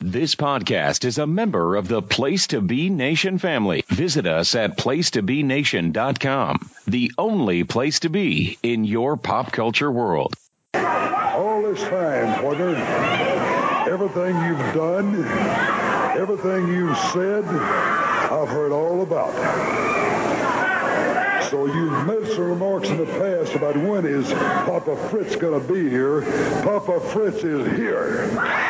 This podcast is a member of the Place to Be Nation family. Visit us at placetobenation.com, the only place to be in your pop culture world. All this time, Pointer, everything you've done, everything you've said, I've heard all about. So you've made some remarks in the past about when is Papa Fritz going to be here. Papa Fritz is here.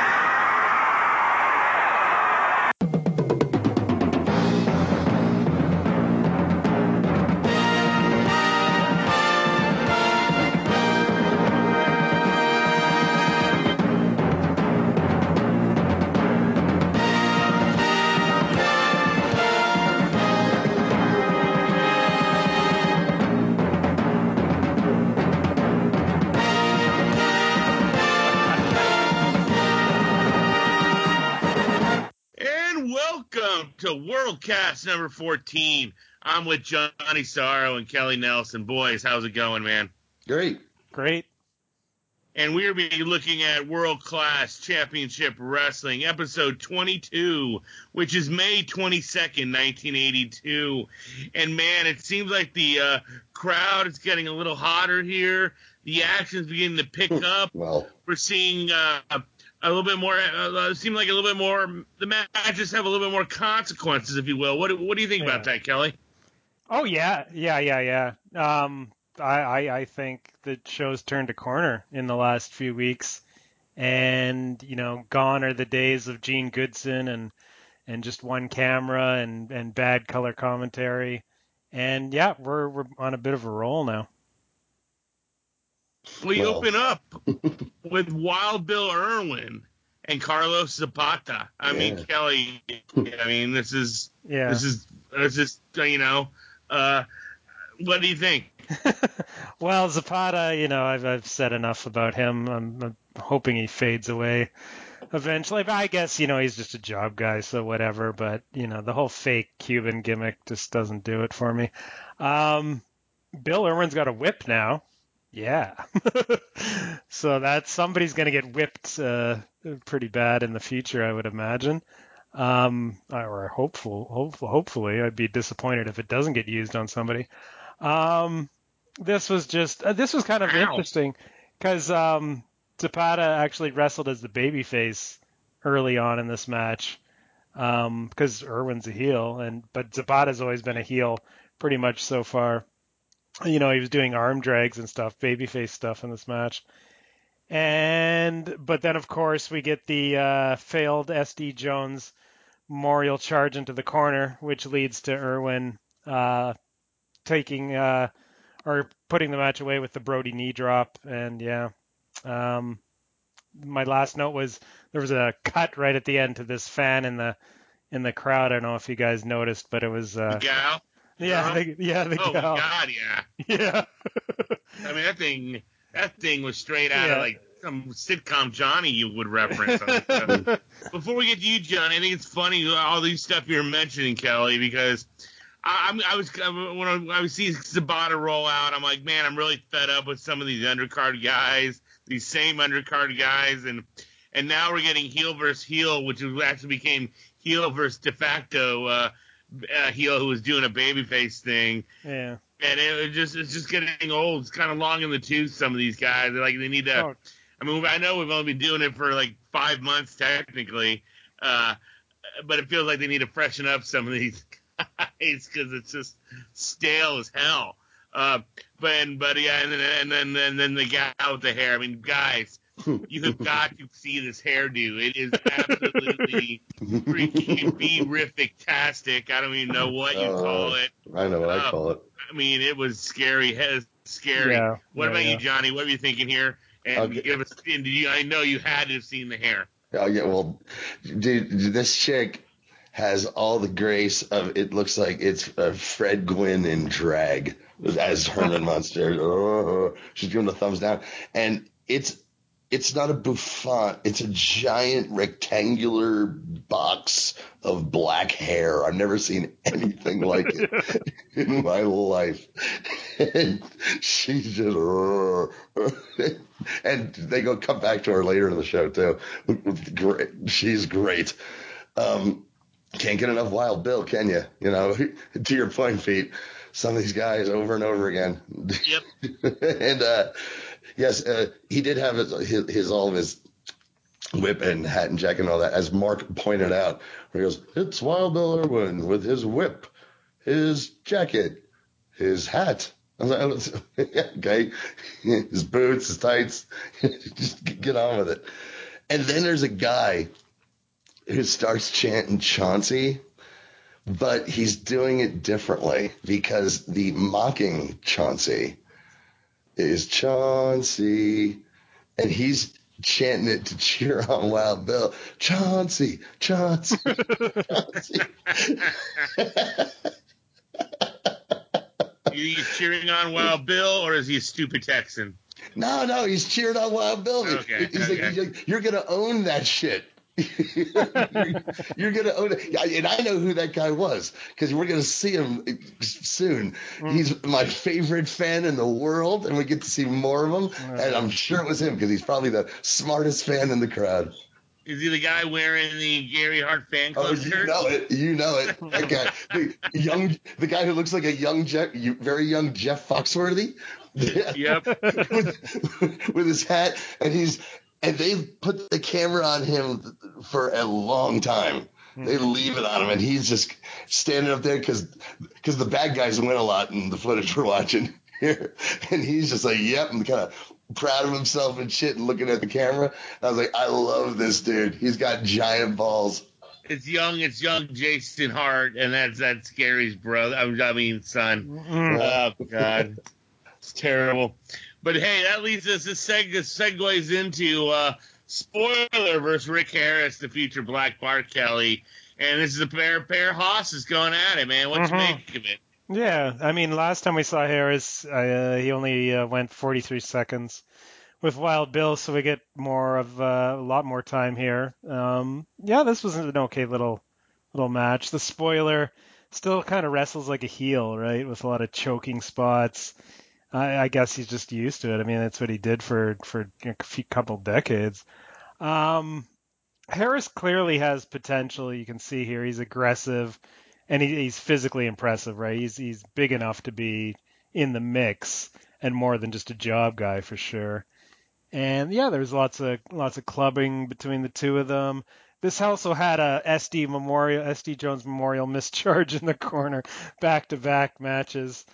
To Worldcast number 14. I'm with Johnny Sorrow and Kelly Nelson. Boys, how's it going, man? Great. And we'll be looking at World Class Championship Wrestling, episode 22, which is May 22nd, 1982. And, man, it seems like the crowd is getting a little hotter here. The action's beginning to pick up. Well, we're seeing a little bit more, seem like a little bit more, the matches have a little bit more consequences, if you will. What do you think about that, Kelly? Oh, yeah. I think the show's turned a corner in the last few weeks. And, gone are the days of Gene Goodson and just one camera and bad color commentary. And, yeah, we're on a bit of a roll now. We open up with Wild Bill Irwin and Carlos Zapata. I mean, Kelly. This is. What do you think? Well, Zapata, I've said enough about him. I'm hoping he fades away eventually. But I guess he's just a job guy, so whatever. But the whole fake Cuban gimmick just doesn't do it for me. Bill Irwin's got a whip now. Yeah. So that's somebody's going to get whipped pretty bad in the future, I would imagine. Or hopefully. I'd be disappointed if it doesn't get used on somebody. This was kind of interesting because Zapata actually wrestled as the babyface early on in this match because Irwin's a heel, but Zapata's always been a heel pretty much so far. He was doing arm drags and stuff, babyface stuff in this match. But then, of course, we get the failed SD Jones Memorial charge into the corner, which leads to Irwin taking or putting the match away with the Brody knee drop. And, my last note was there was a cut right at the end to this fan in the crowd. I don't know if you guys noticed, but it was... the gal? Yeah, the oh gal. My God, yeah. Yeah. I mean, that thing was straight out of like some sitcom Johnny you would reference. Before we get to you, John, I think it's funny all these stuff you're mentioning, Kelly, because when I was seeing Zapata roll out, I'm like, man, I'm really fed up with some of these undercard guys, these same undercard guys, and now we're getting heel versus heel, which actually became heel versus de facto heel who was doing a babyface thing. Yeah. And it's just getting old. It's kind of long in the tooth, some of these guys. They need to. Oh. I mean, I know we've only been doing it for like 5 months technically, but it feels like they need to freshen up some of these guys because it's just stale as hell. And then the guy with the hair. I mean, guys, you have got to see this hairdo. It is absolutely freaking be-rific-tastic. I don't even know what you call it. I know what I call it. I mean, it was scary. Scary. Yeah, what about you, Johnny? What were you thinking here? And I know you had to have seen the hair. Oh, yeah, well, dude, this chick has all the grace of, it looks like it's Fred Gwynn in drag as Herman Munster. Oh, she's giving the thumbs down. And it's not a bouffant. It's a giant rectangular box of black hair. I've never seen anything like it in my life. And she's just, and they come back to her later in the show too. Great. She's great. Can't get enough Wild Bill, can you? You know, to your point, Pete, some of these guys over and over again. Yep. And, yes, he did have all of his whip and hat and jacket and all that, as Mark pointed out, where he goes, it's Wild Bill Irwin with his whip, his jacket, his hat. I was like, okay, his boots, his tights, just get on with it. And then there's a guy who starts chanting Chauncey, but he's doing it differently because the mocking Chauncey is Chauncey, and he's chanting it to cheer on Wild Bill. Chauncey, Chauncey, Chauncey. He's cheering on Wild Bill, or is he a stupid Texan? No, he's cheering on Wild Bill. Okay, he's like, you're going to own that shit. You're going to own it. And I know who that guy was because we're going to see him soon. He's my favorite fan in the world, and we get to see more of him. And I'm sure it was him because he's probably the smartest fan in the crowd. Is he the guy wearing the Gary Hart fan club shirt? You know it. That guy, the guy who looks like a very young Jeff Foxworthy. Yep. with his hat, and they put the camera on him for a long time. They leave it on him, and he's just standing up there because the bad guys win a lot in the footage we're watching here, and he's just like, yep, and kind of proud of himself and shit, and looking at the camera. And I was like, I love this dude. He's got giant balls. It's young Jason Hart, and that's Gary's brother. Son. Oh God, it's terrible. But hey, that leads us. This segues into spoiler versus Rick Harris, the future Black Bart Kelly, and this is a pair of hosses going at it, man. What you make of it? Yeah, I mean, last time we saw Harris, he only went 43 seconds with Wild Bill, so we get a lot more time here. Yeah, this was an okay little match. The spoiler still kind of wrestles like a heel, right, with a lot of choking spots. I guess he's just used to it. I mean, that's what he did for a couple decades. Harris clearly has potential. You can see here he's aggressive, and he's physically impressive, right? He's big enough to be in the mix and more than just a job guy for sure. And yeah, there's lots of clubbing between the two of them. This also had a SD Jones Memorial mischarge in the corner, back-to-back matches.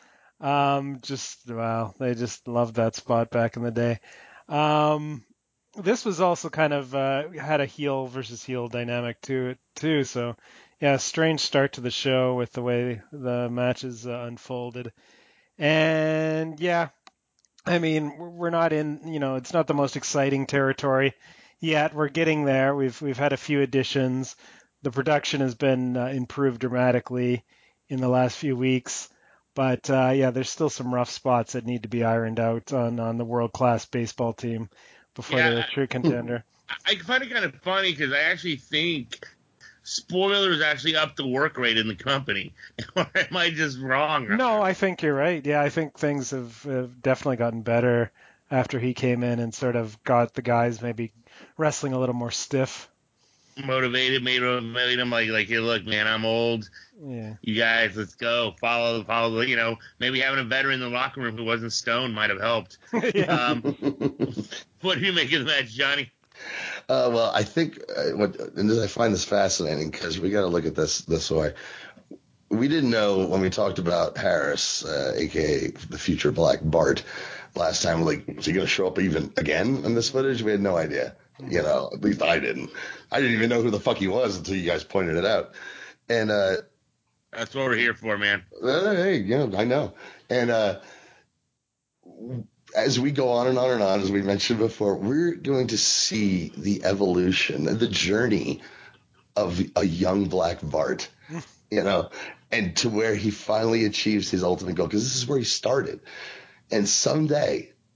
They just loved that spot back in the day. This was also kind of had a heel versus heel dynamic to it too. So yeah, strange start to the show with the way the matches unfolded. And yeah, I mean, we're not in, it's not the most exciting territory yet. We're getting there. We've had a few additions. The production has been improved dramatically in the last few weeks. But yeah, there's still some rough spots that need to be ironed out on the world-class baseball team before they're a true contender. I find it kind of funny because I actually think spoilers actually up the work rate in the company. Or am I just wrong? No, I think you're right. Yeah, I think things have definitely gotten better after he came in and sort of got the guys maybe wrestling a little more stiff. Motivated, made him like, hey, look, man, I'm old. Yeah. You guys, let's go. Follow. Maybe having a veteran in the locker room who wasn't stoned might have helped. What do you make of the match, Johnny? Well, I think I find this fascinating because we got to look at this way. We didn't know when we talked about Harris, aka the future Black Bart, last time. Like, was he going to show up even again in this footage? We had no idea. At least I didn't. I didn't even know who the fuck he was until you guys pointed it out. And that's what we're here for, man. Hey, I know. And as we go on and on and on, as we mentioned before, we're going to see the evolution, the journey of a young Black Bart, and to where he finally achieves his ultimate goal, because this is where he started. And someday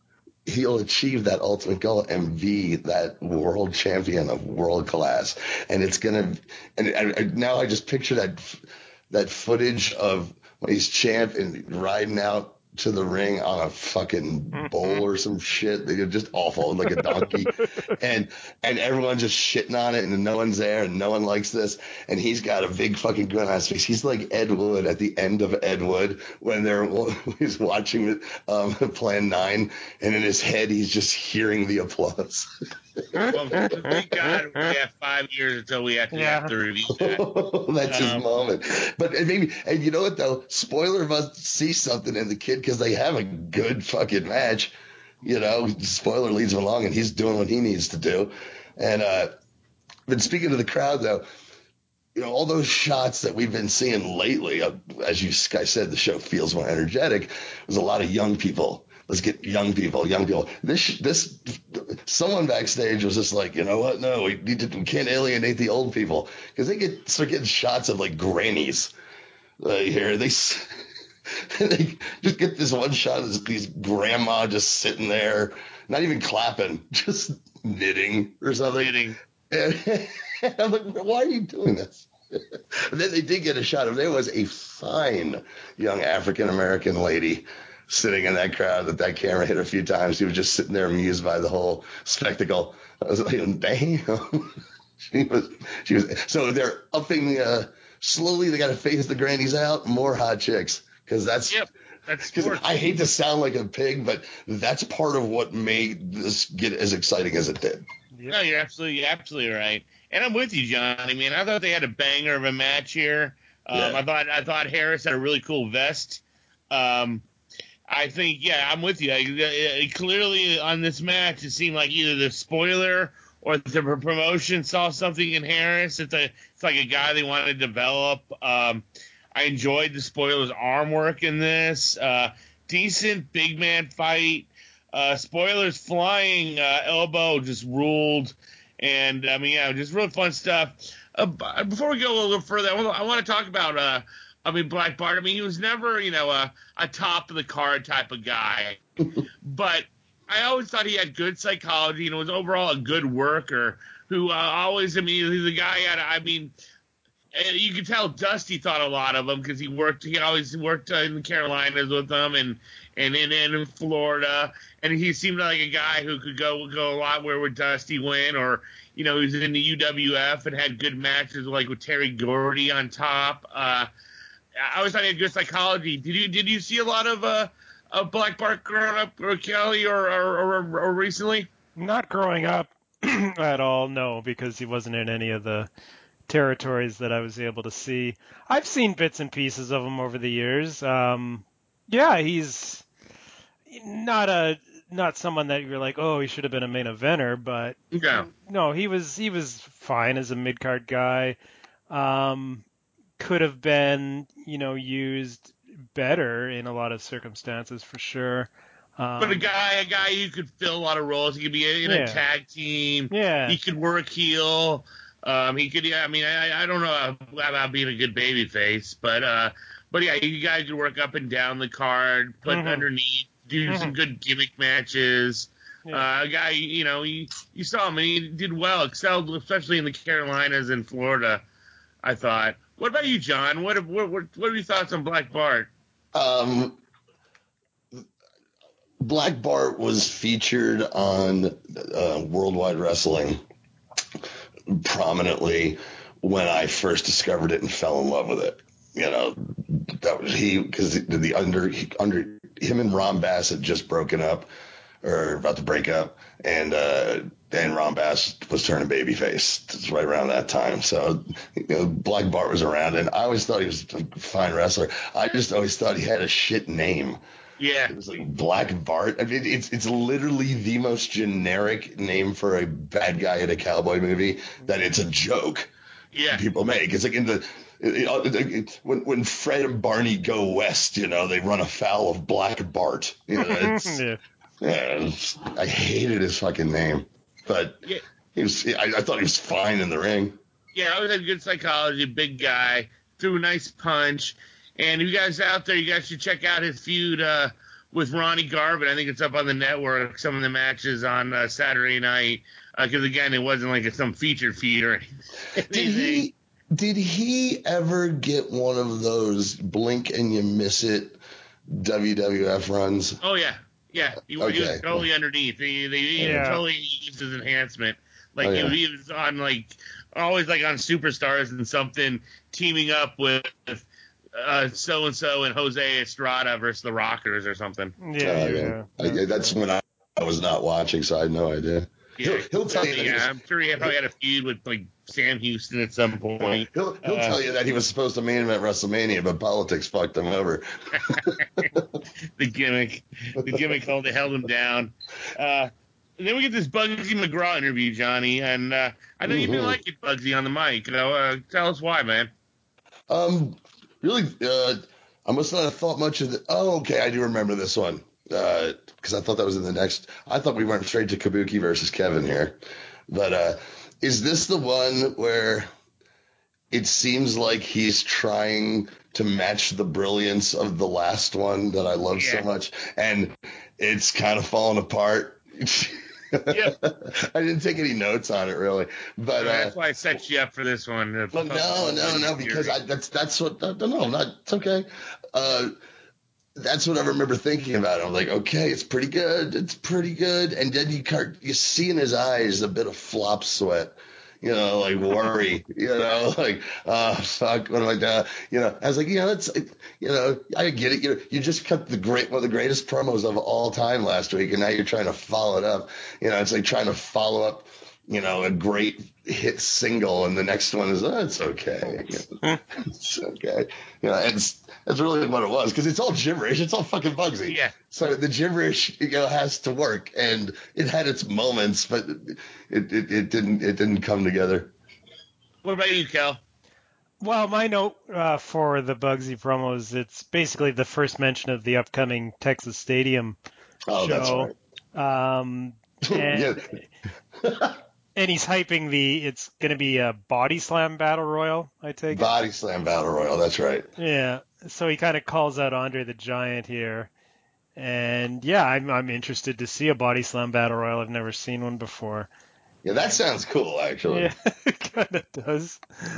he'll achieve that ultimate goal and be that world champion of world class. And it's gonna, and now I just picture that footage of when he's champ and riding out to the ring on a fucking bull or some shit. They're just awful, like a donkey. and everyone's just shitting on it, and no one's there, and no one likes this. And he's got a big fucking grin on his face. He's like Ed Wood at the end of Ed Wood when he's watching Plan 9, and in his head he's just hearing the applause. Well, thank God we have 5 years until we actually have to review that. That's his moment. But maybe, and you know what though? Spoiler must see something in the kid because they have a good fucking match. You know, Spoiler leads him along and he's doing what he needs to do. And but speaking to the crowd though, you know, all those shots that we've been seeing lately, as you guys said, the show feels more energetic. There's a lot of young people. Let's get young people. This someone backstage was just like, you know what? No, we can't alienate the old people because they start getting shots of like grannies here. They just get this one shot of these grandma just sitting there, not even clapping, just knitting or something. Knitting. And I'm like, why are you doing this? And then they did get a shot of, there was a fine young African-American lady sitting in that crowd that camera hit a few times. She was just sitting there amused by the whole spectacle. I was like, damn. she was, so they're upping, slowly they got to phase the grannies out, more hot chicks. Cause that's I hate to sound like a pig, but that's part of what made this get as exciting as it did. No, you're absolutely right. And I'm with you, John. I mean, I thought they had a banger of a match here. I thought Harris had a really cool vest. I think, I'm with you. Clearly on this match, it seemed like either the Spoiler or the promotion saw something in Harris. It's like a guy they wanted to develop. I enjoyed the Spoiler's arm work in this. Decent big man fight. Spoiler's flying elbow just ruled. And, I mean, just real fun stuff. Before we go a little further, I want to talk about Black Bart. I mean, he was never, a top of the card type of guy, but I always thought he had good psychology and was overall a good worker who always, he's a guy you could tell Dusty thought a lot of him because he always worked in the Carolinas with them and in Florida. And he seemed like a guy who could go a lot where Dusty went, or, he was in the UWF and had good matches like with Terry Gordy on top. I always thought he had good psychology. Did you see a lot of Black Bart growing up, or Kelly, or recently? Not growing up at all, no, because he wasn't in any of the territories that I was able to see. I've seen bits and pieces of him over the years. He's not someone that you're like, oh, he should have been a main eventer, but no, he was fine as a mid-card guy. Could have been, used better in a lot of circumstances for sure. But a guy who could fill a lot of roles. He could be in a tag team. Yeah. He could work heel. He could. I don't know about being a good baby face, but yeah, you guys could work up and down the card, put underneath, do some good gimmick matches. Yeah. A guy, you saw him and he did well, excelled, especially in the Carolinas and Florida, I thought. What about you, John? What are your thoughts on Black Bart? Black Bart was featured on Worldwide Wrestling prominently when I first discovered it and fell in love with it. That was because him and Ron Bass had just broken up, or about to break up, and Ron Bass was turning babyface. It's right around that time. So, Black Bart was around, and I always thought he was a fine wrestler. I just always thought he had a shit name. Yeah. It was like Black Bart. I mean, it's literally the most generic name for a bad guy in a cowboy movie that it's a joke. Yeah. People make. It's like when Fred and Barney go west, they run afoul of Black Bart. I hated his fucking name, but I thought he was fine in the ring. Yeah, I always had good psychology, big guy, threw a nice punch. And if you guys out there, you guys should check out his feud with Ronnie Garvin. I think it's up on the network. Some of the matches on Saturday night, because again, it wasn't like some featured feed or anything. Did he ever get one of those blink and you miss it WWF runs? Oh yeah. He was totally underneath. They totally used his enhancement. Like he was on like always like on Superstars and something, teaming up with so and so and Jose Estrada versus the Rockers or something. That's when I was not watching, so I had no idea. Yeah, he'll tell you that. I'm sure he probably had a feud with like Sam Houston at some point. He'll tell you that he was supposed to main event WrestleMania, but politics fucked him over. The gimmick held him down. And then we get this Bugsy McGraw interview, Johnny, and I know you didn't like it, Bugsy, on the mic. Tell us why, man. Really, I must not have thought much of the. Oh, okay, I do remember this one because I thought that was in the next. I thought we went straight to Kabuki versus Kevin here, but is this the one where it seems like he's trying to match the brilliance of the last one that I love so much, and it's kind of falling apart? Yep. I didn't take any notes on it really, but that's why I set you up for this one. But no, because that's what it's okay. That's what I remember thinking about it. I'm like, okay, it's pretty good, and then you see in his eyes a bit of flop sweat, like worry, like, oh fuck, what am I doing? I was like, it's, I get it. You just cut one of the greatest promos of all time last week, and now you're trying to follow it up. It's like trying to follow up, a great hit single, and the next one is, it's okay. It's okay. That's really what it was, because it's all gibberish. It's all fucking Bugsy. Yeah. So the gibberish, has to work, and it had its moments, but it didn't come together. What about you, Cal? Well, my note for the Bugsy promos, it's basically the first mention of the upcoming Texas Stadium show. That's right. And he's hyping it's going to be a Body Slam Battle Royal, I take it. Body Slam Battle Royal, that's right. Yeah, so he kind of calls out Andre the Giant here. And yeah, I'm interested to see a Body Slam Battle Royal. I've never seen one before. Yeah, that sounds cool, actually. Yeah, it kind of does.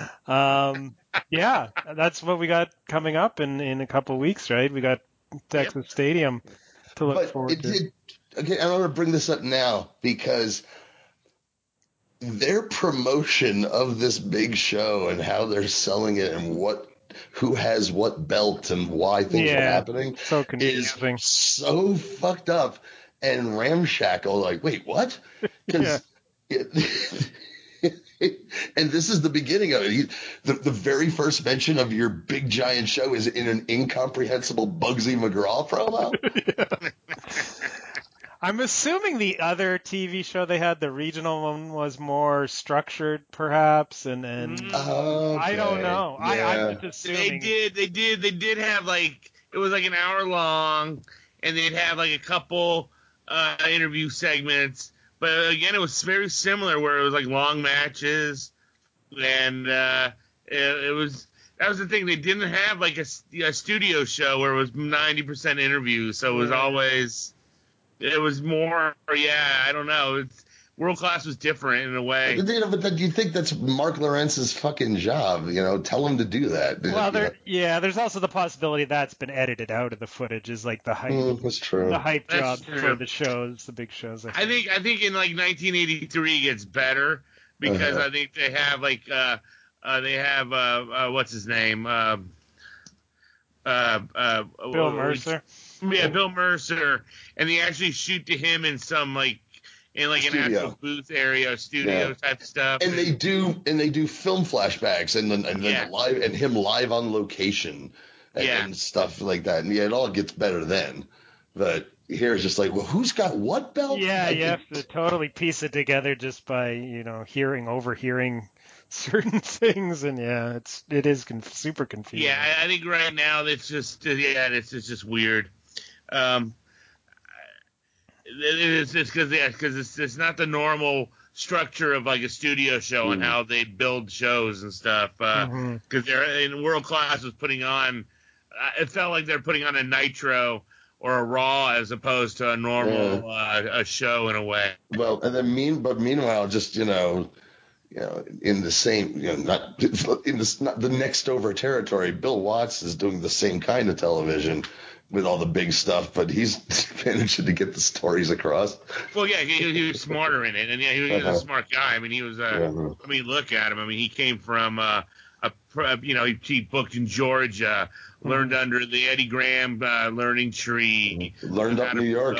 Yeah, that's what we got coming up in a couple of weeks, right? We got Texas Stadium to look forward to. Okay, I'm going to bring this up now because their promotion of this big show and how they're selling it and who has what belt and why things are happening so confusing. is so fucked up and ramshackle. Like, wait, what? Because and this is the beginning of it. The very first mention of your big giant show is in an incomprehensible Bugsy McGraw promo. I'm assuming the other TV show they had, the regional one, was more structured, perhaps, and okay. I don't know. Yeah. I'm just assuming They did have like, it was like an hour long, and they'd have like a couple interview segments. But again, it was very similar, where it was like long matches, and it was. That was the thing. They didn't have like a studio show where it was 90% interviews, so it was always. It was more, I don't know. World Class was different in a way. But do you think that's Mark Lawrence's fucking job? Tell him to do that. Well, there's also the possibility that's been edited out of the footage, is like the hype. That's true. The hype That's job true. for the shows, the big shows. I think in like 1983 it gets better because I think they have like what's his name? Bill Mercer. Yeah, Bill Mercer, and they actually shoot to him in some like an actual booth area, studio type stuff. And they do film flashbacks and then live and him live on location and stuff like that. And it all gets better then. But here it's just like, well, who's got what belt? Yeah, you have to totally piece it together just by overhearing certain things, and it is super confusing. Yeah, I think right now it's just weird. It's just because it's not the normal structure of like a studio show and how they build shows and stuff. Because they're in World Class was putting on. It felt like they're putting on a Nitro or a Raw as opposed to a normal a show in a way. Well, and then meanwhile, just in the same, not in not the next over territory, Bill Watts is doing the same kind of television with all the big stuff, but he's managing to get the stories across. Well, yeah, he was smarter in it, and yeah, he was a smart guy. I mean, he was. I mean, look at him. I mean, he came from he booked in Georgia, learned under the Eddie Graham learning tree, learned up New York.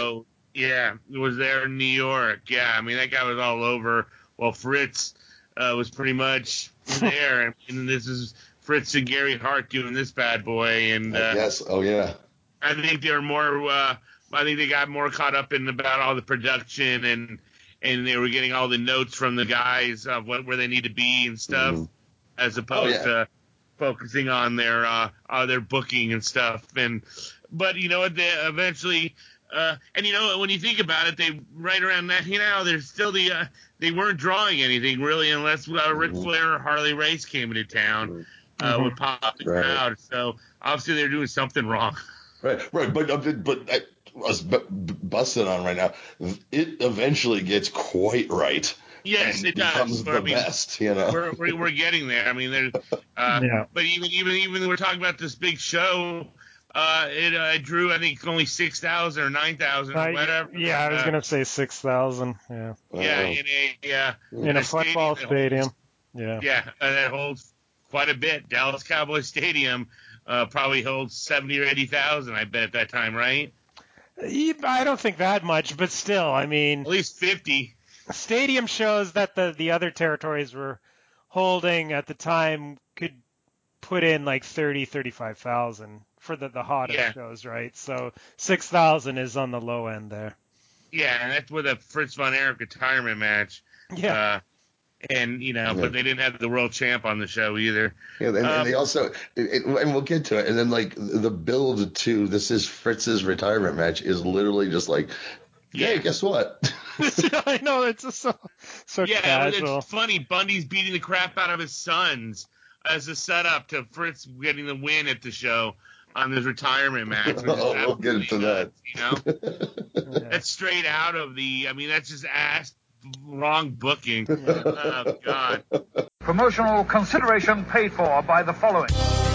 Was there in New York. Yeah, I mean, that guy was all over. Well, Fritz was pretty much there, and this is Fritz and Gary Hart doing this bad boy, and yes, oh yeah. I think they're more. I think they got more caught up in about all the production, and they were getting all the notes from the guys of where they need to be and stuff, as opposed to focusing on their booking and stuff. But you know what? They eventually, and when you think about it, they right around that. There's still they weren't drawing anything really unless Ric Flair or Harley Race came into town. Would pop the crowd. So obviously they're doing something wrong. Right. But I was busted on right now. It eventually gets quite right. Yes, it becomes does. the best. We're getting there. I mean, there's. But even we're talking about this big show. It drew, I think, only 6,000 or 9,000 or whatever. Yeah, I was gonna say 6,000. Yeah. Yeah, in a football stadium. Yeah, that holds quite a bit. Dallas Cowboys Stadium probably holds 70 or 80,000. I bet at that time, right? I don't think that much, but still, I mean, at least 50. Stadium shows that the other territories were holding at the time could put in like 35,000 for the hottest shows, right? So 6,000 is on the low end there. Yeah, and that's with a Fritz von Erich retirement match. Yeah. But they didn't have the world champ on the show either. Yeah, and they also, and we'll get to it. And then like the build to this is Fritz's retirement match is literally just like, hey, guess what? I know, it's just so casual. It's funny. Bundy's beating the crap out of his sons as a setup to Fritz getting the win at the show on his retirement match. We'll get into that. That's straight out of that's just wrong booking. Oh, God. Promotional consideration paid for by the following.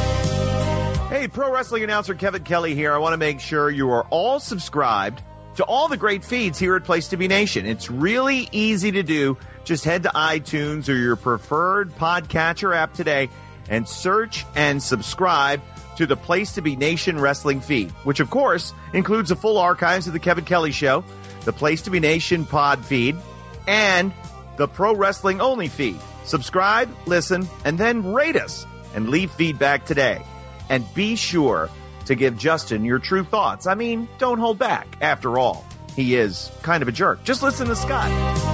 Hey, pro wrestling announcer Kevin Kelly here. I want to make sure you are all subscribed to all the great feeds here at Place to Be Nation. It's really easy to do. Just head to iTunes or your preferred podcatcher app today and search and subscribe to the Place to Be Nation wrestling feed, which of course includes the full archives of the Kevin Kelly Show, the Place to Be Nation pod feed, and the Pro Wrestling Only feed. Subscribe, listen, and then rate us and leave feedback today. And be sure to give Justin your true thoughts. I mean, don't hold back. After all, he is kind of a jerk. Just listen to Scott.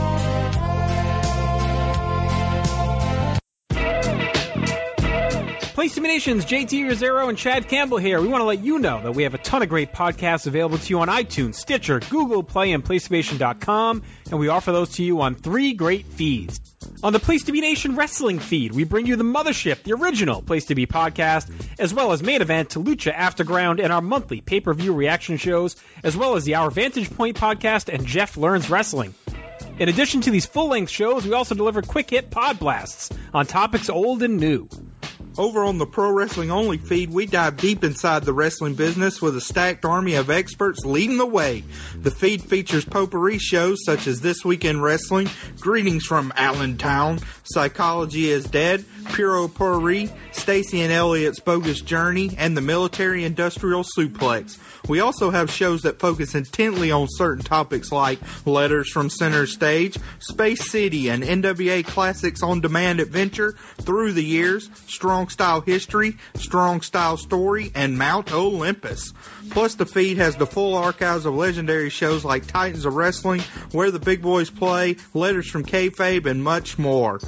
Place to Be Nation's JT Rosero and Chad Campbell here. We want to let you know that we have a ton of great podcasts available to you on iTunes, Stitcher, Google Play, and PlaceToBeNation.com, and we offer those to you on 3 great feeds. On the Place to Be Nation wrestling feed, we bring you the Mothership, the original Place to Be podcast, as well as Main Event, Lucha Afterground, and our monthly pay-per-view reaction shows, as well as the Our Vantage Point podcast and Jeff Learns Wrestling. In addition to these full-length shows, we also deliver quick-hit pod blasts on topics old and new. Over on the Pro Wrestling Only feed, we dive deep inside the wrestling business with a stacked army of experts leading the way. The feed features potpourri shows such as This Week in Wrestling, Greetings from Allentown, Psychology is Dead, Puro Potpourri, Stacy and Elliot's Bogus Journey, and the Military Industrial Suplex. We also have shows that focus intently on certain topics like Letters from Center Stage, Space City, and NWA Classics On Demand Adventure, Through the Years, Strong Style History, Strong Style Story, and Mount Olympus. Plus, the feed has the full archives of legendary shows like Titans of Wrestling, Where the Big Boys Play, Letters from Kayfabe, and much more.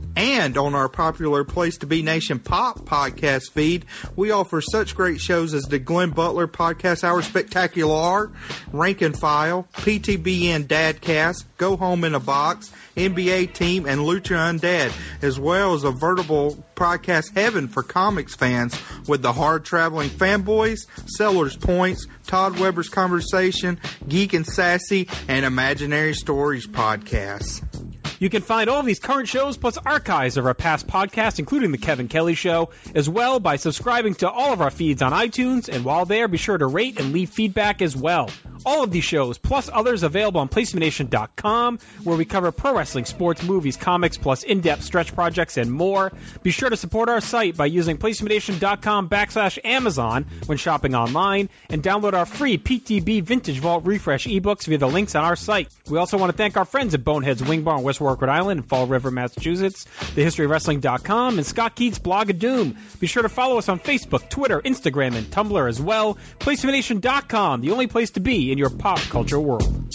And on our popular Place to Be Nation Pop podcast feed, we offer such great shows as the Glenn Butler Podcast Hour Spectacular, Rank and File, PTBN Dadcast, Go Home in a Box, NBA Team, and Lucha Undead, as well as a veritable podcast heaven for comics fans with the Hard Traveling Fanboys, Sellers Points, Todd Weber's Conversation, Geek and Sassy, and Imaginary Stories podcasts. You can find all of these current shows plus archives of our past podcasts, including The Kevin Kelly Show, as well by subscribing to all of our feeds on iTunes. And while there, be sure to rate and leave feedback as well. All of these shows, plus others, available on PlaceToBeNation.com, where we cover pro wrestling, sports, movies, comics, plus in-depth stretch projects and more. Be sure to support our site by using PlaceToBeNation.com/Amazon when shopping online, and download our free PTB Vintage Vault Refresh ebooks via the links on our site. We also want to thank our friends at Bonehead's Wing Bar in West Warwick, Rhode Island, and Fall River, Massachusetts, TheHistoryOfWrestling.com, and Scott Keats' Blog of Doom. Be sure to follow us on Facebook, Twitter, Instagram, and Tumblr as well. PlaceToBeNation.com, the only place to be in your pop culture world.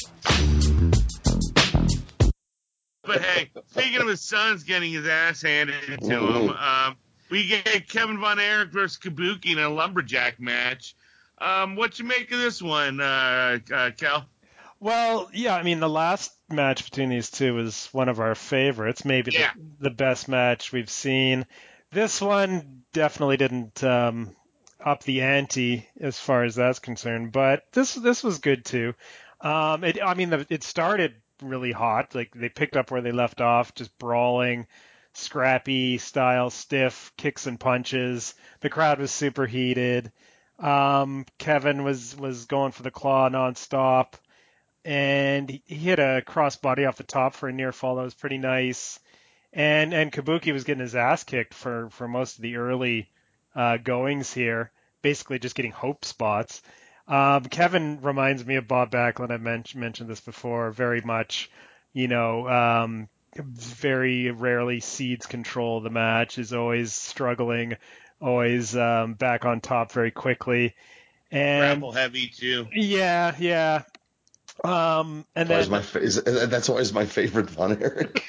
But hey, speaking of his sons getting his ass handed to him, we get Kevin Von Erich versus Kabuki in a lumberjack match. What you make of this one, Cal? Well, yeah, I mean, the last match between these two was one of our favorites, maybe the best match we've seen. This one definitely didn't up the ante as far as that's concerned, but this was good too. It started really hot. Like, they picked up where they left off, just brawling, scrappy style, stiff kicks and punches. The crowd was super heated. Kevin was going for the claw nonstop, and he hit a crossbody off the top for a near fall that was pretty nice. And Kabuki was getting his ass kicked for most of the early goings here, basically just getting hope spots. Kevin reminds me of Bob Backlund. I mentioned this before, very much, very rarely cedes control of the match, is always struggling, always back on top very quickly. And Grapple heavy too. Yeah. And then that's always my favorite Von Erich.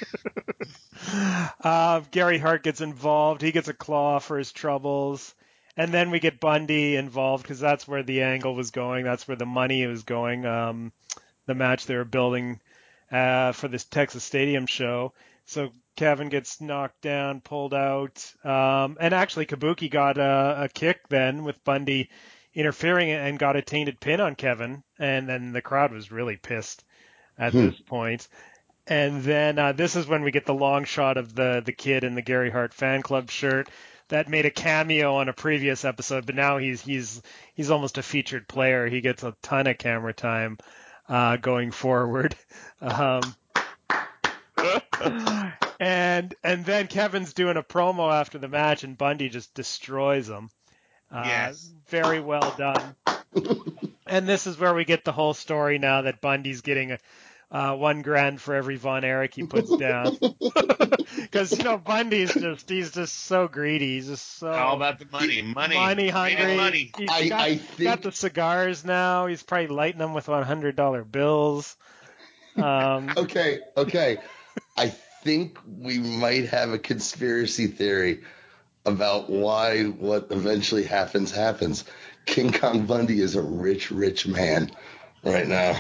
Gary Hart gets involved. He gets a claw for his troubles. And then we get Bundy involved because that's where the angle was going. That's where the money was going. The match they were building for this Texas Stadium show. So Kevin gets knocked down, pulled out. And actually Kabuki got a kick then with Bundy interfering and got a tainted pin on Kevin. And then the crowd was really pissed at this point. And then this is when we get the long shot of the kid in the Gary Hart fan club shirt that made a cameo on a previous episode, but now he's almost a featured player. He gets a ton of camera time going forward. And then Kevin's doing a promo after the match, and Bundy just destroys him. Yes. Very well done. And this is where we get the whole story now that Bundy's getting $1,000 for every Von Erich he puts down. Because Bundy's he's just so greedy. He's just so all about the money hungry. Money. He's got the cigars now. He's probably lighting them with $100 bills. Okay. I think we might have a conspiracy theory about why what eventually happens. King Kong Bundy is a rich man right now.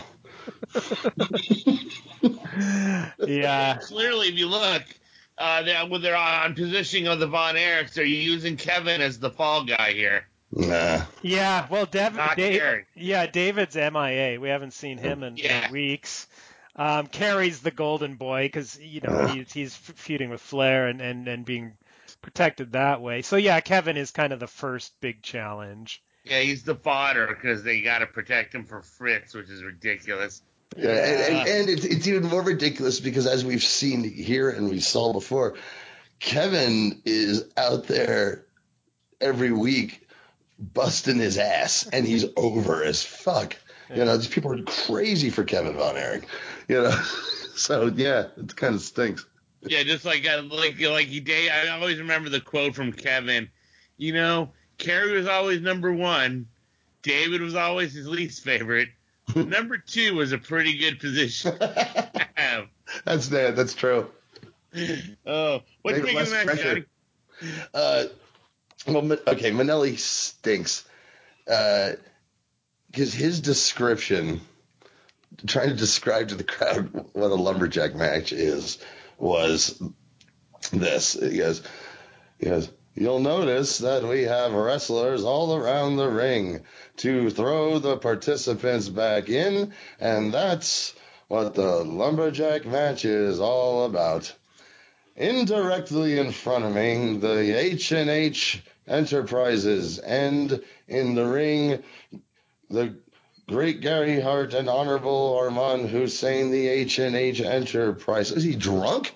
Yeah. Clearly, if you look, they're on positioning of the Von Erichs, they're using Kevin as the fall guy here. Nah. Yeah, well, David's MIA. We haven't seen him in weeks. Kerry's the golden boy because he's feuding with Flair and being protected that way. So yeah, Kevin is kind of the first big challenge. Yeah, he's the fodder because they got to protect him for Fritz, which is ridiculous. Yeah, and it's even more ridiculous because as we've seen here and we saw before, Kevin is out there every week busting his ass, and he's over as fuck. Yeah. These people are crazy for Kevin Von Erich. So yeah, it kind of stinks. Yeah, just like Dave. I always remember the quote from Kevin. Kerry was always number one. David was always his least favorite. Number two was a pretty good position to have. That's true. Oh, what'd you make of the match, Johnny? Okay, Manelli stinks. Because his description, trying to describe to the crowd what a lumberjack match is, was this. He goes, you'll notice that we have wrestlers all around the ring to throw the participants back in, and that's what the lumberjack match is all about. Indirectly in front of me, the H&H Enterprises, and in the ring, the great Gary Hart and Honorable Armand Hussein, the H&H Enterprise. Is he drunk?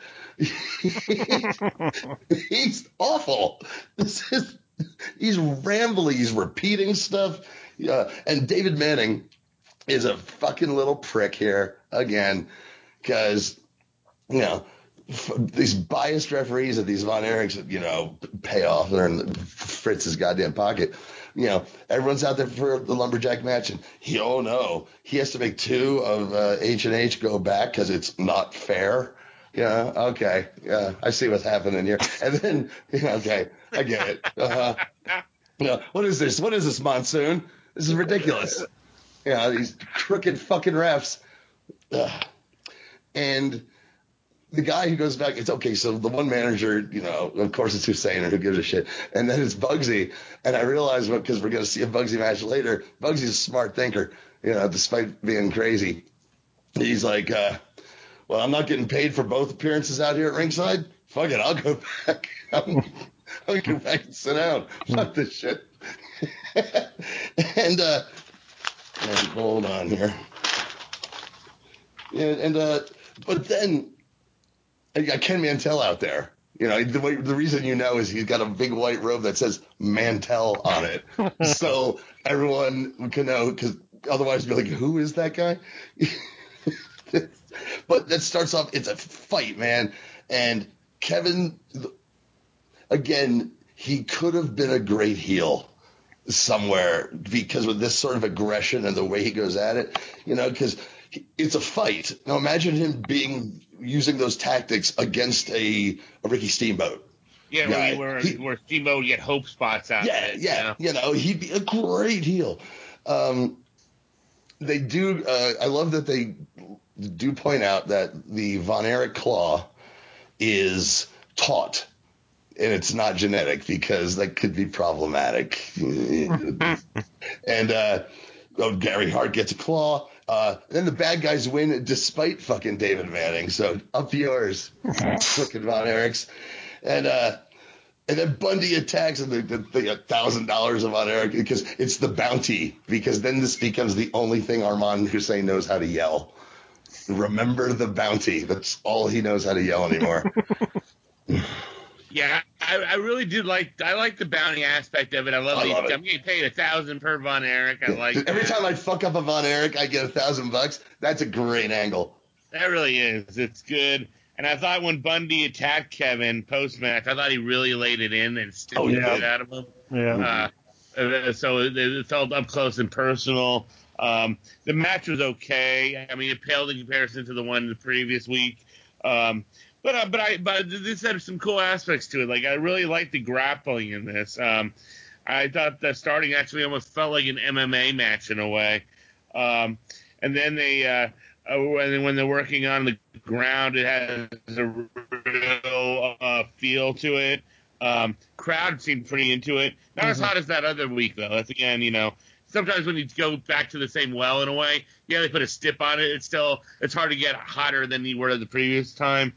He's awful. He's rambling. He's repeating stuff. And David Manning is a fucking little prick here again, because, these biased referees at these Von Erichs, pay off. They're in Fritz's goddamn pocket. Everyone's out there for the lumberjack match, and he has to make 2 of H&H go back because it's not fair. Yeah, okay. Yeah, I see what's happening here. And then, okay, I get it. What is this? What is this, Monsoon? This is ridiculous. These crooked fucking refs. And the guy who goes back, it's okay. So the one manager, of course it's Hussein, or who gives a shit. And then it's Bugsy. And I realize, because we're going to see a Bugsy match later, Bugsy's a smart thinker, despite being crazy. He's like, well, I'm not getting paid for both appearances out here at ringside. Fuck it, I'll go back. I'll go back and sit down. Fuck this shit. and hold on here. But then I got Ken Mantell out there. The reason is he's got a big white robe that says Mantell on it. So everyone can know, because otherwise be like, who is that guy? But that starts off, it's a fight, man. And Kevin, again, he could have been a great heel somewhere, because with this sort of aggression and the way he goes at it, because it's a fight. Now imagine him using those tactics against a Ricky Steamboat. Yeah, where Steamboat would get hope spots out. Yeah. He'd be a great heel. They do. I love that they do point out that the Von Erich claw is taught, and it's not genetic, because that could be problematic. And Gary Hart gets a claw. Then the bad guys win despite fucking David Manning. So up yours, fucking Von Erichs. And then Bundy attacks, and the $1,000 of Von Erich, because it's the bounty. Because then this becomes the only thing Armand Hussein knows how to yell. Remember the bounty. That's all he knows how to yell anymore. Yeah, I really do like the bounty aspect of it. I love it. I'm getting paid $1,000 per Von Erich. I like every time I fuck up a Von Erich, I get $1,000. That's a great angle. That really is. It's good. And I thought when Bundy attacked Kevin post-match, I thought he really laid it in and still the shit out of him. Yeah. So it felt up close and personal. The match was okay. I mean, it paled in comparison to the one the previous week. But this had some cool aspects to it. Like, I really liked the grappling in this. I thought the starting actually almost felt like an MMA match in a way. And then when they're working on the ground, it has a real feel to it. Crowd seemed pretty into it. Not as hot as that other week, though. That's, again, sometimes when you go back to the same well in a way, they put a stip on it. It's hard to get hotter than you were the previous time.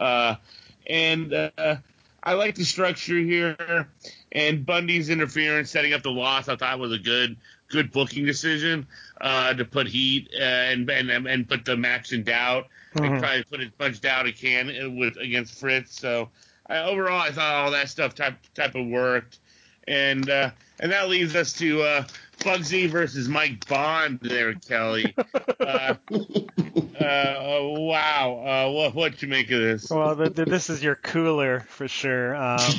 And I like the structure here. And Bundy's interference, setting up the loss, I thought was a good booking decision to put heat and put the match in doubt. And try to put as much doubt it can against Fritz. So overall, I thought all that stuff type of worked. And that leads us to Bugsy versus Mike Bond there, Kelly. Wow. What you make of this? Well, this is your cooler for sure.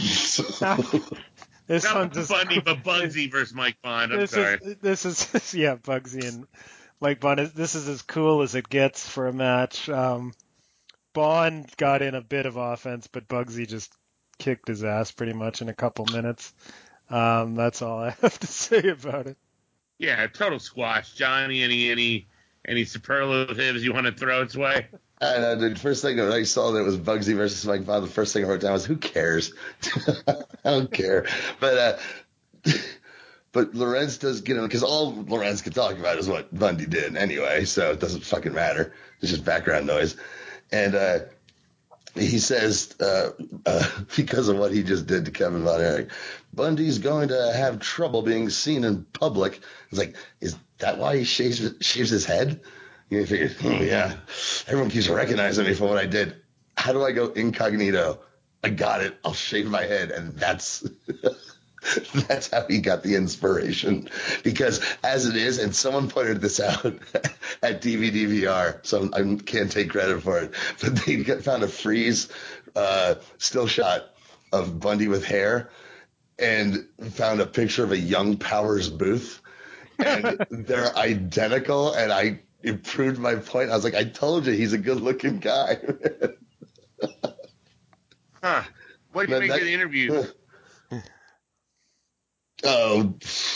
This Not one just Bundy, but Bugsy versus Mike Bond. I'm sorry. This is Bugsy and Mike Bond. This is as cool as it gets for a match. Bond got in a bit of offense, but Bugsy just kicked his ass pretty much in a couple minutes. That's all I have to say about it. Yeah, total squash. Johnny, any superlatives you want to throw its way? The first thing that I saw that it was Bugsy versus Mike Bob, the first thing I wrote down was, who cares? I don't care. But Lorenz does get him, because all Lorenz can talk about is what Bundy did anyway, so it doesn't fucking matter. It's just background noise. And he says, because of what he just did to Kevin Von Erich, Bundy's going to have trouble being seen in public. It's like, is that why he shaves his head? You figure, yeah, everyone keeps recognizing me for what I did. How do I go incognito? I got it. I'll shave my head. And that's how he got the inspiration. Because as it is, and someone pointed this out at DVDVR, so I can't take credit for it, but they found a freeze still shot of Bundy with hair and found a picture of a Young Powers Booth. And they're identical, and it proved my point. I was like, I told you, he's a good-looking guy. Huh. What did you make of the interview? Oh,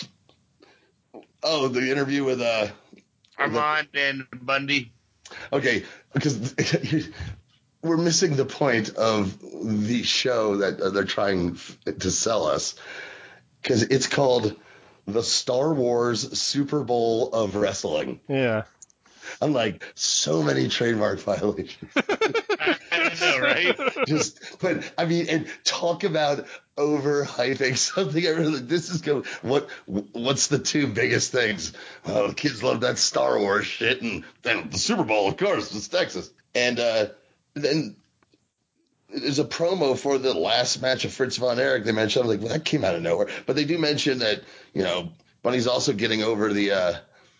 the interview with Armand and Bundy. Okay, because we're missing the point of the show that they're trying to sell us, because it's called the Star Wars Super Bowl of Wrestling. Yeah. I'm like, so many trademark violations. I know, right? But I mean, and talk about overhyping something. This is going. What's the two biggest things? Oh, the kids love that Star Wars shit, and then the Super Bowl, of course, it's Texas. And then there's a promo for the last match of Fritz Von Erich. They mentioned, I'm like, well, that came out of nowhere. But they do mention that, Bunny's also getting over the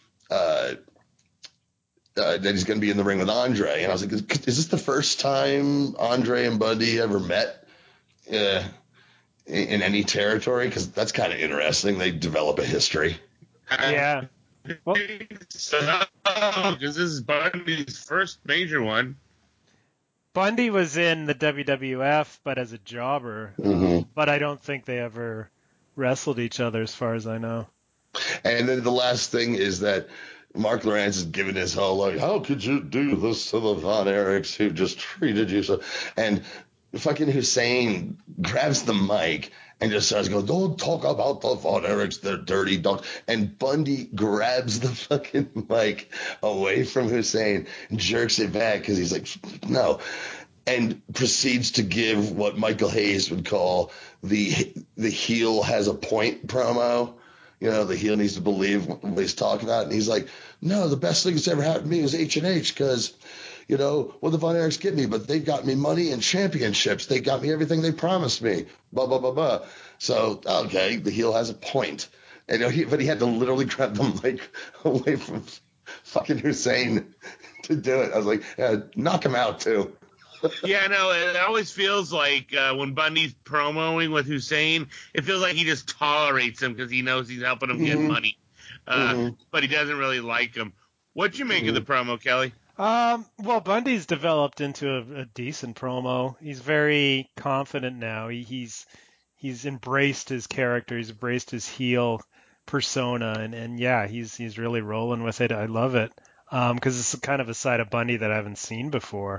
that he's going to be in the ring with Andre. And I was like, is this the first time Andre and Bundy ever met in any territory? Because that's kind of interesting. They develop a history. Yeah. Well, because this is Bundy's first major one. Bundy was in the WWF, but as a jobber. Mm-hmm. But I don't think they ever wrestled each other, as far as I know. And then the last thing is that Mark Lawrence is giving his whole, like, how could you do this to the Von Erichs who just treated you so? And fucking Hussein grabs the mic and just starts going, don't talk about the Von Erichs, they're dirty dogs. And Bundy grabs the fucking mic away from Hussein and jerks it back because he's like, no. And proceeds to give what Michael Hayes would call the heel has a point promo. The heel needs to believe what he's talking about. And he's like, no, the best thing that's ever happened to me was H&H because, what the Von Erichs get me, but they've got me money and championships. They got me everything they promised me, blah, blah, blah, blah. So, okay, the heel has a point. And, but he had to literally grab the mic away from fucking Hussein to do it. I was like, yeah, knock him out, too. Yeah, no, it always feels like when Bundy's promoing with Hussein, it feels like he just tolerates him because he knows he's helping him get money. But he doesn't really like him. What'd you make of the promo, Kelly? Well, Bundy's developed into a decent promo. He's very confident now. He's embraced his character. He's embraced his heel persona, and yeah, he's really rolling with it. I love it because it's kind of a side of Bundy that I haven't seen before.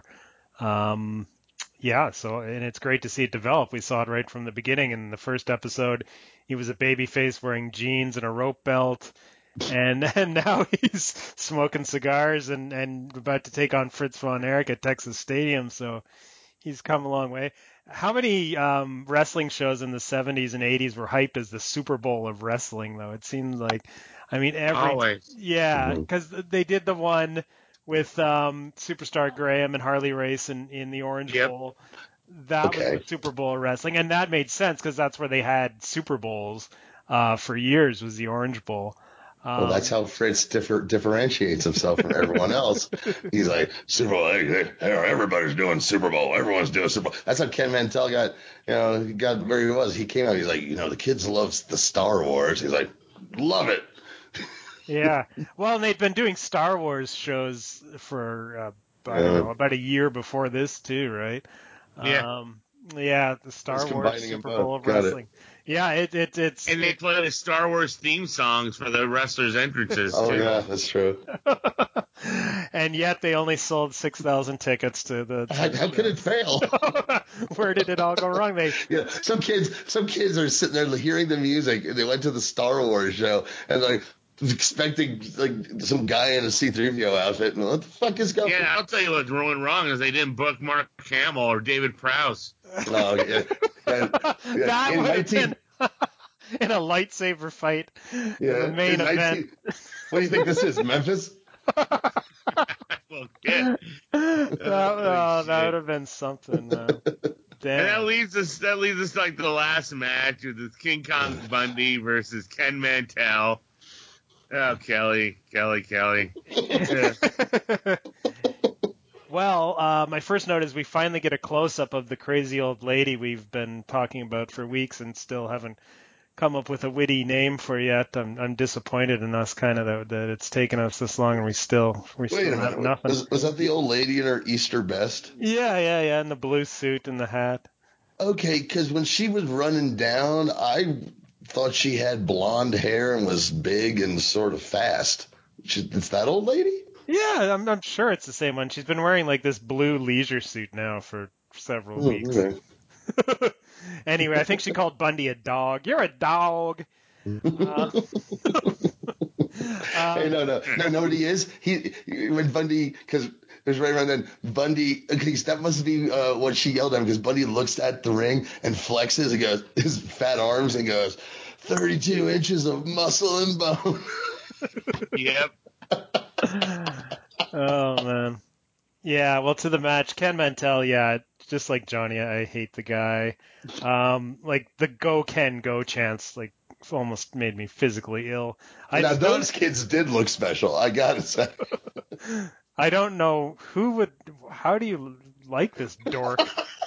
Yeah, and it's great to see it develop. We saw it right from the beginning. In the first episode, he was a babyface wearing jeans and a rope belt, and now he's smoking cigars and about to take on Fritz Von Erich at Texas Stadium. So he's come a long way. How many wrestling shows in the 70s and 80s were hyped as the Super Bowl of wrestling, though? It seems like, Always. Yeah, because they did the one with Superstar Graham and Harley Race in the Orange Bowl. That was the Super Bowl of wrestling, and that made sense because that's where they had Super Bowls for years, was the Orange Bowl. Well, that's how Fritz differentiates himself from everyone else. He's like, Super Bowl, hey, everybody's doing Super Bowl. Everyone's doing Super Bowl. That's how Ken Mantell got where he was. He came out, he's like, the kids love the Star Wars. He's like, love it. Yeah. Well, and they'd been doing Star Wars shows for I don't know, about a year before this too, right? Yeah. The Star Wars Super Bowl of Wrestling. Yeah, it's and they play the Star Wars theme songs for the wrestlers' entrances. Oh too. yeah, that's true. And yet they only sold 6,000 tickets to the. How could it fail? Where did it all go wrong? Some kids are sitting there hearing the music, and they went to the Star Wars show and like expecting like some guy in a C-3PO outfit, and what the fuck is going? Yeah, I'll tell you what's going wrong is they didn't book Mark Hamill or David Prowse. Oh yeah, that would have been in a lightsaber fight. Yeah, the main event. What do you think this is, Memphis? Well, yeah. that would have been something. Damn. And that leads us to like the last match with King Kong Bundy versus Ken Mantell. Oh, Kelly. Well, my first note is we finally get a close-up of the crazy old lady we've been talking about for weeks and still haven't come up with a witty name for yet. I'm disappointed in us kind of that it's taken us this long and we still have nothing. Was that the old lady in her Easter best? Yeah, in the blue suit and the hat. Okay, because when she was running down, I thought she had blonde hair and was big and sort of fast. It's that old lady? Yeah, I'm sure it's the same one. She's been wearing like this blue leisure suit now for several weeks. Okay. Anyway, I think she called Bundy a dog. You're a dog. Hey, no, what he is? When Bundy, because it was right around then, Bundy, that must be what she yelled at him, because Bundy looks at the ring and flexes and goes, his fat arms, and goes, 32 inches of muscle and bone. Yep. Oh, man. Yeah, well, to the match, Ken Mantell, yeah, just like Johnny, I hate the guy. Like, the Go Ken Go chants, like, almost made me physically ill. Those kids did look special, I gotta say. I don't know how do you like this dork?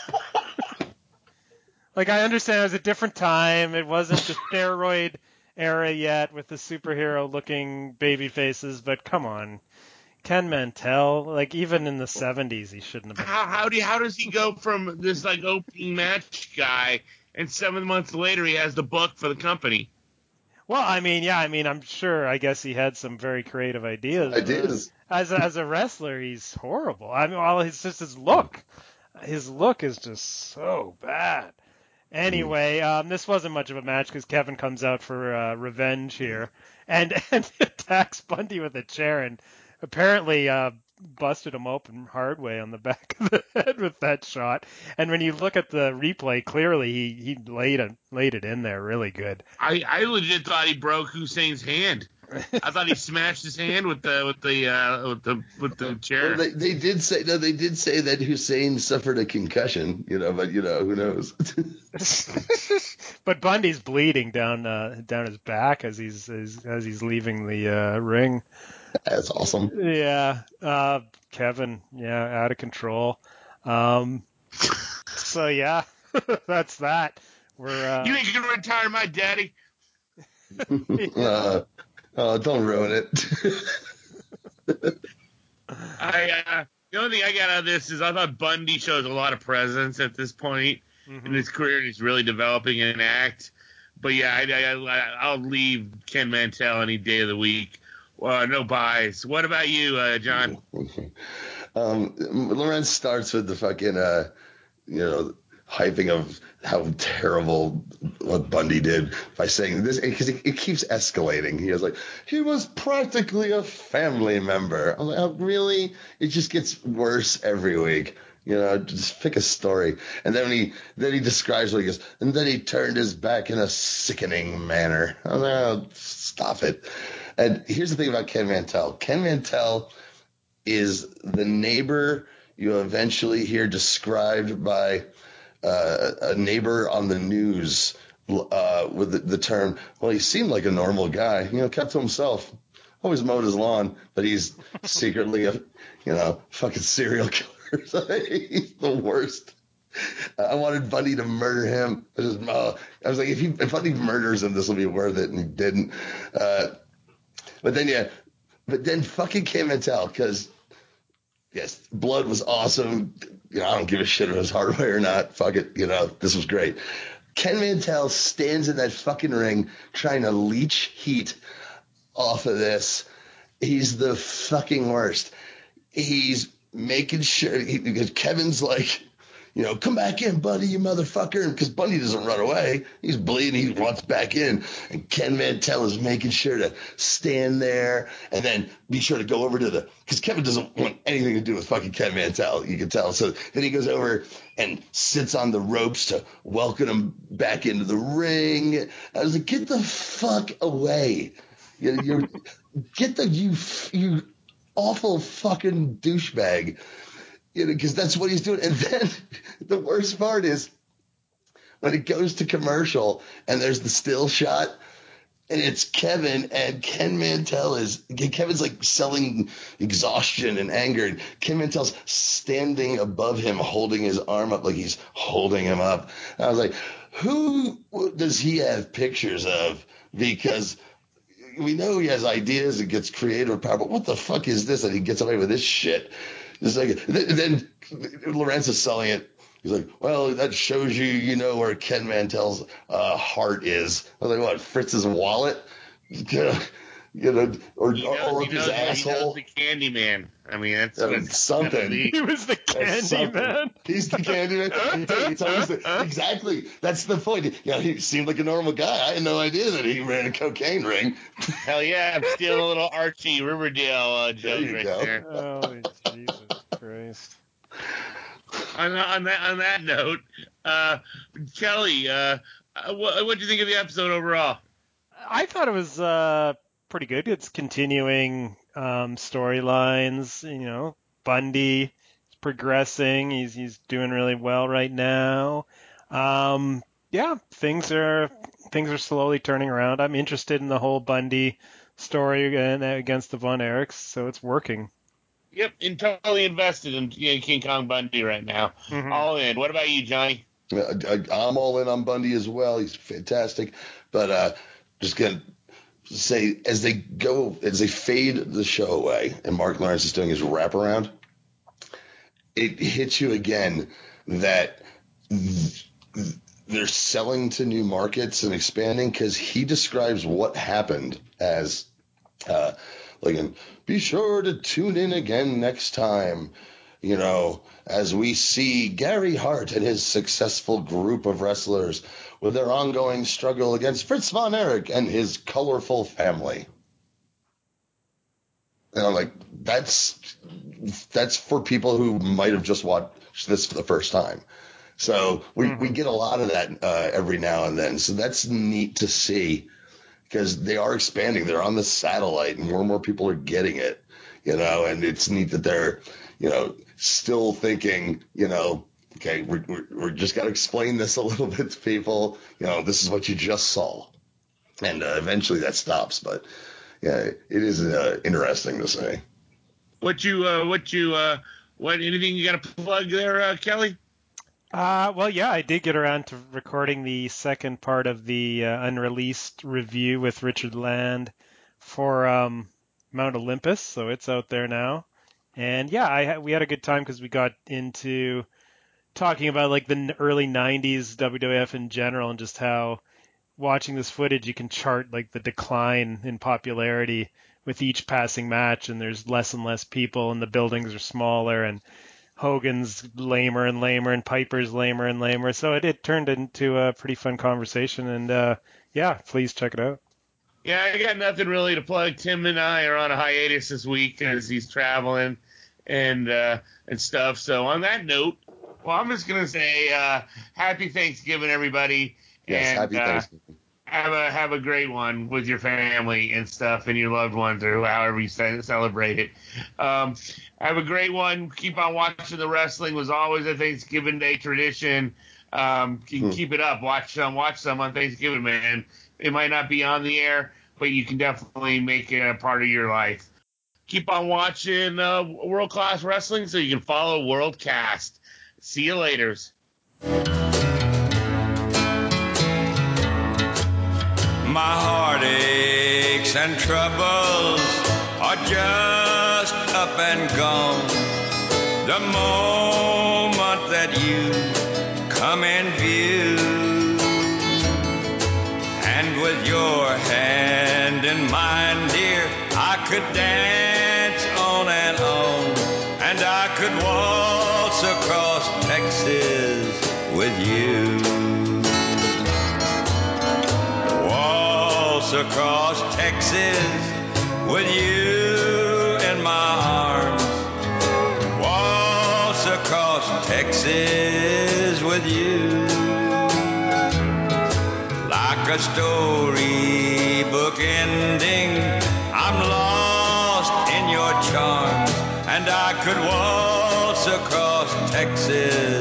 Like, I understand it was a different time. It wasn't the steroid era yet with the superhero-looking baby faces, but come on. Ken Mantell, like even in the 70s, he shouldn't have been. How does he go from this like opening match guy, and 7 months later he has the book for the company? Well, I'm sure. I guess he had some very creative ideas. As a wrestler, he's horrible. It's just his look. His look is just so bad. Anyway, this wasn't much of a match because Kevin comes out for revenge here and attacks Bundy with a chair and apparently busted him open hard way on the back of the head with that shot. And when you look at the replay, clearly he laid it in there really good. I legit thought he broke Hussein's hand. I thought he smashed his hand with the chair. Well, they did say that Hussein suffered a concussion, but who knows? But Bundy's bleeding down his back as he's leaving the ring. That's awesome. Yeah, Kevin, out of control. So yeah, that's that. You ain't gonna retire my daddy. Don't ruin it. The only thing I got out of this is I thought Bundy shows a lot of presence at this point in his career, and he's really developing an act. But yeah, I'll leave Ken Mantell any day of the week. No buys. What about you, John? Lorenz starts with the fucking, hyping of how terrible what Bundy did by saying this, because it keeps escalating. He was like, he was practically a family member. I'm like, oh, really? It just gets worse every week. Just pick a story. And then he describes what he goes, and then he turned his back in a sickening manner. I'm like, oh, stop it. And here's the thing about Ken Mantell. Ken Mantell is the neighbor you eventually hear described by a neighbor on the news with the term, well, he seemed like a normal guy, kept to himself, always mowed his lawn, but he's secretly a, fucking serial killer. He's the worst. I wanted Bundy to murder him. I was like, if Bundy murders him, this will be worth it, and he didn't. But then fucking Ken Mantell, because Yes, Blood was awesome. I don't give a shit if it was Hardway or not. Fuck it. This was great. Ken Mantell stands in that fucking ring trying to leech heat off of this. He's the fucking worst. He's making sure because Kevin's like, come back in, Bundy, you motherfucker. And because Bundy doesn't run away, he's bleeding, he wants back in. And Ken Mantell is making sure to stand there and then be sure to go over to because Kevin doesn't want anything to do with fucking Ken Mantell, you can tell. So then he goes over and sits on the ropes to welcome him back into the ring. I was like, get the fuck away. Get you awful fucking douchebag. Because that's what he's doing. And then the worst part is when it goes to commercial and there's the still shot and it's Kevin and Ken Mantell Kevin's like selling exhaustion and anger. And Ken Mantell's standing above him, holding his arm up like he's holding him up. And I was like, who does he have pictures of? Because we know he has ideas and gets creative power, but what the fuck is this that he gets away with this shit? It's like, then Lawrence is selling it. He's like, well, that shows you know where Ken Mantell's heart is. I was like, what, Fritz's wallet? Or his asshole. He knows the Candyman. I mean, that's something. He was the Candyman. He's the Candyman. Exactly. That's the point. He seemed like a normal guy. I had no idea that he ran a cocaine ring. Hell yeah, I'm stealing a little Archie Riverdale joke right there. Oh, Jesus Christ. On that note, Kelly, what do you think of the episode overall? I thought it was pretty good. It's continuing storylines. Bundy is progressing. He's doing really well right now. Things are slowly turning around. I'm interested in the whole Bundy story against the Von Erichs, so it's working. Yep, and totally invested in King Kong Bundy right now. Mm-hmm. All in. What about you, Johnny? I'm all in on Bundy as well. He's fantastic. But just going to say, as they fade the show away and Mark Lawrence is doing his wraparound, it hits you again that they're selling to new markets and expanding, because he describes what happened as be sure to tune in again next time, as we see Gary Hart and his successful group of wrestlers with their ongoing struggle against Fritz Von Erich and his colorful family. And I'm like, that's for people who might have just watched this for the first time. So we get a lot of that every now and then. So that's neat to see, because they are expanding. They're on the satellite and more people are getting it, and it's neat that they're, still thinking, okay, we're just got to explain this a little bit to people. This is what you just saw. And eventually that stops. But yeah, it is interesting to say. Anything you got to plug there, Kelly? I did get around to recording the second part of the unreleased review with Richard Land for Mount Olympus, so it's out there now. And we had a good time because we got into talking about like the early 90s WWF in general, and just how watching this footage you can chart like the decline in popularity with each passing match, and there's less and less people and the buildings are smaller, and Hogan's lamer and lamer, and Piper's lamer and lamer. So it turned into a pretty fun conversation, and please check it out. Yeah, I got nothing really to plug. Tim and I are on a hiatus this week as he's traveling and stuff. So on that note, I'm just gonna say happy Thanksgiving, everybody. Yes, and, happy Thanksgiving. Have a great one with your family and stuff, and your loved ones, or however you celebrate it. Have a great one. Keep on watching the wrestling. Was always a Thanksgiving Day tradition. Keep it up. Watch some on Thanksgiving, man. It might not be on the air, but you can definitely make it a part of your life. Keep on watching World Class Wrestling so you can follow Worldcast. See you later. My heartaches and troubles are just up and gone. the moment that you come in view. And with your hand in mine, dear, I could dance on, and I could waltz across Texas with you. Waltz across Texas with you in my arms. Waltz across Texas with you. Like a storybook ending, I'm lost in your charms, and I could waltz across Texas